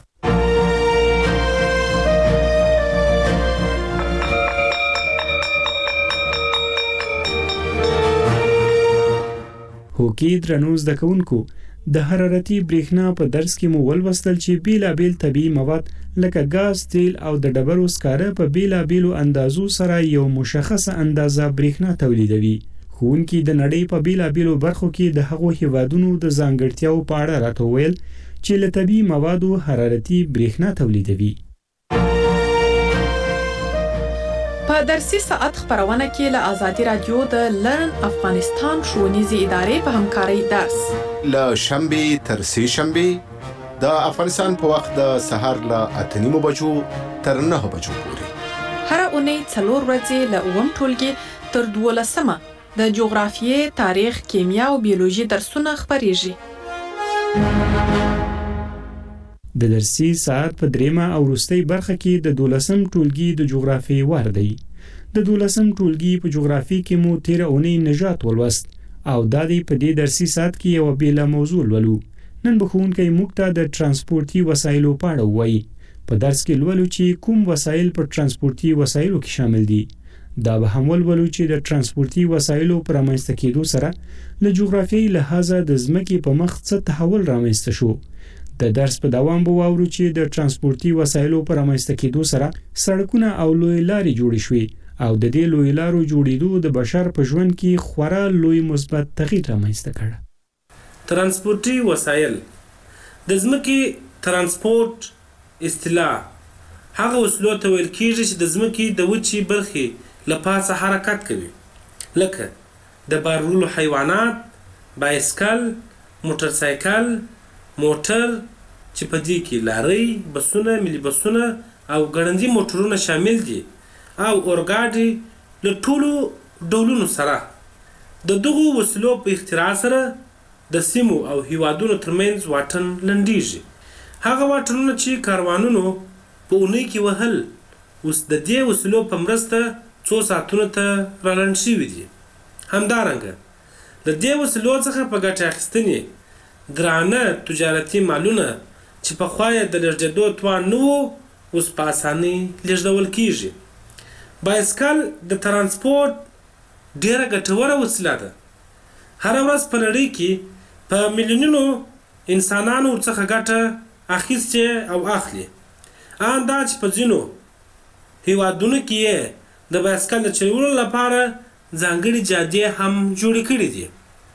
هوکي درنو زده کوونکو، د حرارتي برېښنا په درس کې مو ولوستل چې بیلابیل طبیعي مواد لکه ګاز، تیل او د ډبرو سکاره په بیلابیلو اندازو سره یو مشخصه اندازه برېښنا تولیدوي. ښوونکي د نړۍ په بیلابیلو برخو کې د هغو هیوادونو د ځانګړتیاو په اړه راته وویل چې له طبیعي موادو حرارتي برېښنا تولیدوي. په درسي ساعت خبرونه کې له آزادي رادیو د لرن افغانستان ښوونیزې ادارې په همکارۍ درس له شنبې تر سې شنبې د افغانستان په وخت د سهار له اته نیمو بجو تر نهه بجو پورې، هره اونۍ څلور ورځې له اووم ټولګي تر دولسمه د جغرافیې، تاریخ، کیمیا او بیولوژي درسونه خپریږي. د درسي ساعت په دریمه او وروستۍ برخه کې د دولسم ټولګي د جغرافیې وار دی. د دولسم ټولګي په جغرافیې کې مو تیره اونۍ نژاد ولوست او دا دی په دې درسي ساعت کې یو بیله موضوع ولولو. نن به ښوونکی موږ ته د ترانسپورتي وسایلو په اړه ووایي. په درس کې لولو چې کوم وسایل په ترانسپورتي وسایلو کې شامل دي. دا به هم ولولو چې د ترانسپورتي وسایلو پر رامنځته کېدو سره له جغرافیایي لحاظه د ځمکې په مخ څه تحول رامنځته شو. د درس په دوام به واورو چې د ترانسپورتي وسایلو پر رامنځته کېدو سره سړکونه او لوی لارې جوړې شوې او د دې لوی لارو جوړېدو د بشر په ژوند کې خورا لوی مثبت تغییر رامنځته کړ. ترانسپورتي وسایل د ځمکې ترانسپورت اصطلاح هغه وسیلو ته ویل کېږي چې د ځمکې د وچې برخې له پاسه حرکت کوي، لکه د بار وړلو حیوانات، بایسکل، موټر سایکل، موټر چې په دې کې لارۍ، بسونه، ملي بسونه او ګړندي موټرونه شامل دي او اورګاډي له ټولو ډولونو سره. د دغو وسیلو په اختراع سره د سیمو او هیوادونو ترمنځ واټن لنډیږي. هغه واټنونه چې کاروانونو په اونۍ کې وهل اوس د دې وسیلو په مرسته څو ساعتونو ته رالنډ شوي دي. همدارنګه د دې وسیلو څخه په ګټې اخیستنې درانه تجارتي مالونه چې پخوا یې د لېږدېدو توان نه و اوس په اسانۍ لېږدول کېږي. بایسکل د ترانسپورت ډېره ګټوره وسیله ده. هره ورځ په نړۍ کې په میلیونونو انسانانو ورڅخه ګټه اخیستې او اخلي. ان دا چې په ځینو هیوادونو کې یې د بایسکل د چلولو لپاره ځانګړي جادې هم جوړې کړي دي.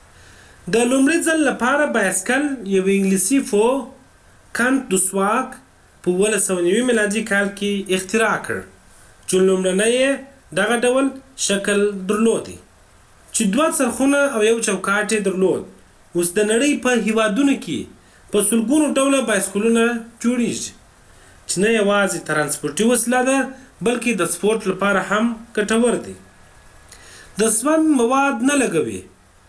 د لومړي ځل لپاره بایسکل یو انګلیسي فو کانت دوسواک په اوولس سوه نوي میلادي کال کې اختراع کړ، چې لومړنی دغه ډول شکل درلودي چې دوه څرخونه او یو چوکاټ یې درلود. اوس د نړۍ په هیوادونو کې په سلګونو ډوله بایسکلونه جوړیږي چې نه یوازې ترانسپورټي وسیله ده بلکې د سپورت لپاره هم ګټور دي. د سون مواد نه لګوي،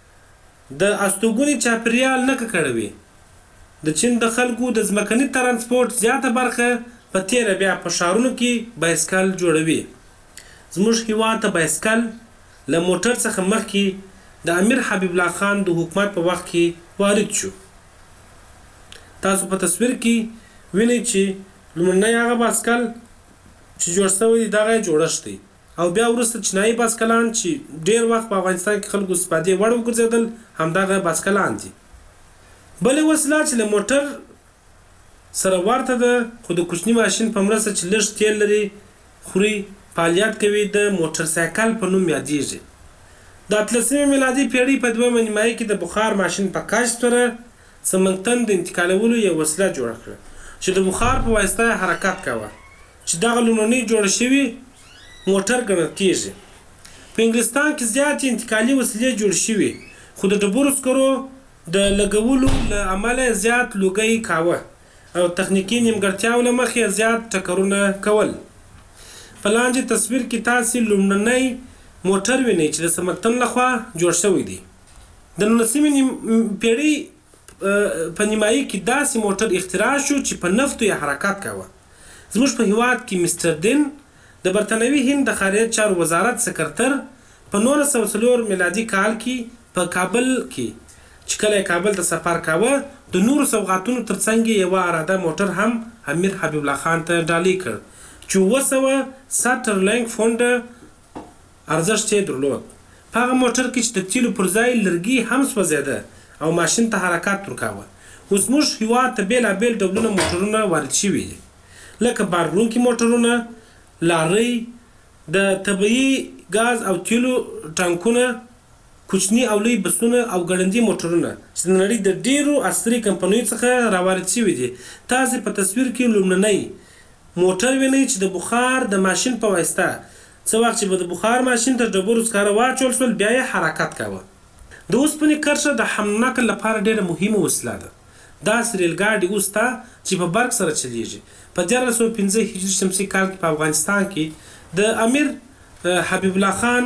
د استوګنې چاپیریال نه ککړوي. د چین د خلکو د ځمکني ترانسپورت زیاته برخه په تیره بیا په ښارونو کې بایسکل جوړوي. زموږ هیواد ته بایسکل له موټر څخه مخکې د امیر حبیب الله خان د حکومت په وخت کې وارد شو. تاسو په تصویر کې وینئ چې لومړنی هغه بایسکل چې جوړ شوی دی دغه جوړښت دی او بیا وروسته چینایي بایسکلان چې ډېر وخت په افغانستان کې خلکو استفادې وړ وګرځېدل همدغه بایسکلان دي. بلې وسیله چې له موټر سره ورته ده خو د کوچني ماشین په مرسته چې لږ تیل لري خوري فعالیت کوي د موټر سایکل په نوم یادیږي. د اتلسمې میلادي پیړۍ په دویمه نیمایي کې د بخار ماشین په کشف سره سمنګتن د انتقالولو یو وسیله جوړه کړه چې د بخار په واسطه حرکت کوه چې دغه لومړنۍ جوړه شوي موټر ګڼل کېږي. په انګلستان کې زیاتې انتقالي وسیلې جوړ شوي خو د ډبرو سکرو د لګولو له امله زیات لوګی کاوه او تخنیکي نیمګړتیاو له مخې زیات ټکرونه کول. په لاندې تصویر کې تاسې لومړنی موټر وینئ چې د سمنګتن لخوا جوړ شوی دی. د نولسمې پیړۍ په نیمایي کې داسې موټر اختراع شو چې په نفتو یې حرکت کاوه. زموږ په هیواد کې مستر دین د برطانوي هند د خارجه چارو وزارت سکرتر په نولس سوه څلور میلادي کال کې په کابل کې چې کله کابل ته سفر کاوه د نورو سوغاتونو ترڅنګ یو اراده موټر هم امیر حبیب الله خان ته ډالۍ کړ چې اووه سوه سټرلینګ فونډ ارزښت یې درلود. په هغه موټر کې چې د تیلو پر ځای لرګي هم سوځېده او ماشین ته حرکت ورکاوه. اوس موږ هیواد ته بېلابېل ډولونه موټرونه وارد شوي دي لکه بارونکي موټرونه، لارۍ، د طبیعي ګاز او تیلو ټانکونه، کوچني او لوی بسونه او ګړندي موټرونه چې د نړۍ د ډیرو عصري کمپنیو څخه راوارد شوي دي. تاسې په تصویر کې لومړنی موټر وینئ چې د بخار د ماشین په واسطه څه وخت چې به د بخار ماشین ته ډبرو سکاره واچول شول بیا یې حرکت کاوه. د اوسپنې کرښه د حمل نقل لپاره ډیره مهمه وسیله ده. داسې ریلګاډي اوس ته چې په برق سره چلیږي. په دیارلس سوه پنځه هجري شمسي کال کې په افغانستان کې د امیر حبیب الله خان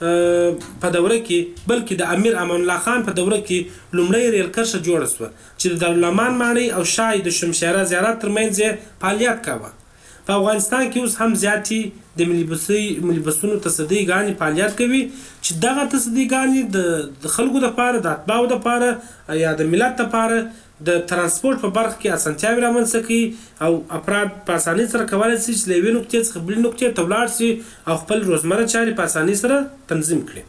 په دوره کې بلکې د امیر امان الله خان په دوره کې لومړی ریل کرښه جوړه شوه چې د دارالامان ماڼۍ او شاه د شمشیره زیارت ترمنځ یې فعالیت کاوه. په افغانستان کې اوس هم زیاتې د ملي بسونو تصدۍ ګانې فعالیت کوي چې دغه تصدۍ ګانې د خلکو دپاره د اتباعو دپاره یا د ملت دپاره د ترانسپورت په برخه کې اسانتیاوې رامنځته کوي او افراد په اسانۍ سره کولی شي چې له یوې نقطې څخه بلې نقطې ته ولاړ شي او خپل روزمره چارې په اسانۍ سره تنظیم کړي.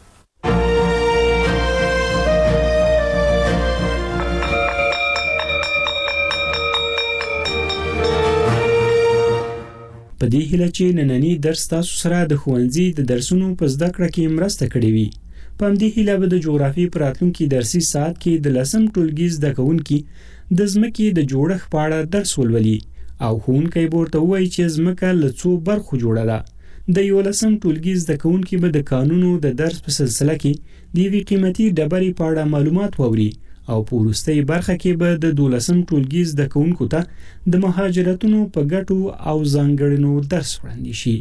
په دې هیله چې نننی درس تاسو سره د ښوونځي د درسونو په زده کړه کې مرسته کړې وي. په همدې هیله به د جغرافیې په راتلونکي درسي ساعت کې د لسم ټولګي زده کوونکي د ځمکې د جوړښت په اړه درس ولولي او ښوونکی به ورته ووایي چې ځمکه له څو برخو جوړه ده. د یولسم ټولګي زده کوونکي به د قانونو د درس په سلسله کې د یوې قیمتي ډبرې په اړه معلومات واوري او په وروستۍ برخه کې به د دولسم ټولګي زده کوونکو ته د مهاجرتونو په ګټو او ځانګړنو درس وړاندې شي.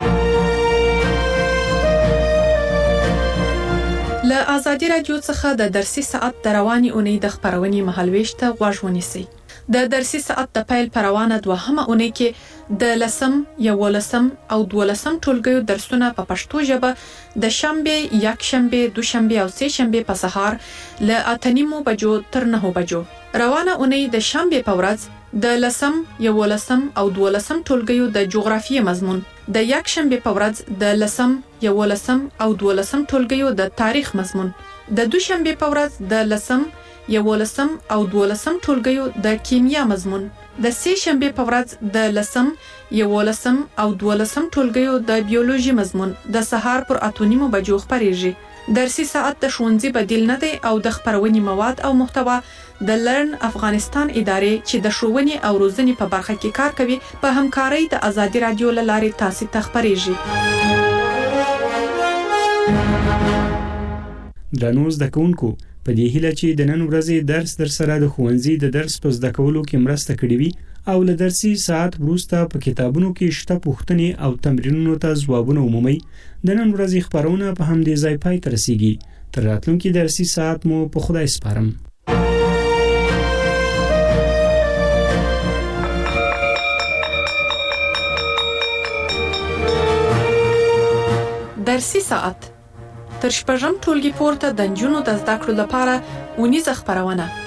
له ازادي راډیو څخه د درسي ساعت د رواني اونۍ د خبرونې مهالويش ته غوږ ونیسئ. د درسي ساعت د پیل پر روانه دوهمه اونۍ کې د لسم، یولسم او دولسم ټولګیو درسونه په پښتو ژبه د شنبه، یکشنبه، دوشنبه او سه شنبه په سهار له اته نیمو بجو تر نهو بجو. روانه اونۍ د شنبه په ورځ د لسم، یولسم او دولسم ټولګیو د جغرافیې مضمون، د یکشنبه په ورځ د لسم، یولسم او دولسم ټولګیو د تاریخ مضمون، د دوشنبه په ورځ د لسم، یولسم او دولسم ټولګیو د کیمیا مضمون، د سه شنبه په ورځ د لسم، یولسم او دولسم ټولګیو د بیولوژي مضمون د سهار پر اته نیمو بجو خبرېږي. درسي ساعت د ښوونځي بدیل نه دی او د خبرونې مواد او محتوا د لرن افغانستان ادارې چې د ښوونې او روزنې په برخه کې کار کوي په همکارۍ د ازادي رادیو له لارې تاسو ته خبرېږي. درنو زده کوونکو، په دې هیله چې د نن ورځې درس در سره د ښوونځي د درس په زده کولو کې مرسته کړې وي او له درسي ساعت وروسته په کتابونو کې شته پوښتنې او تمرینونو ته ځوابونه ومومئ. د نن ورځې خبرونه په همدې ځای پای ته رسیږي. تر راتلونکي درسي ساعت مو په خدای سپارم. درسي ساعت تر شپږم ټولګي پورته د نجونو د زده کړو لپاره اونیزه خبرونه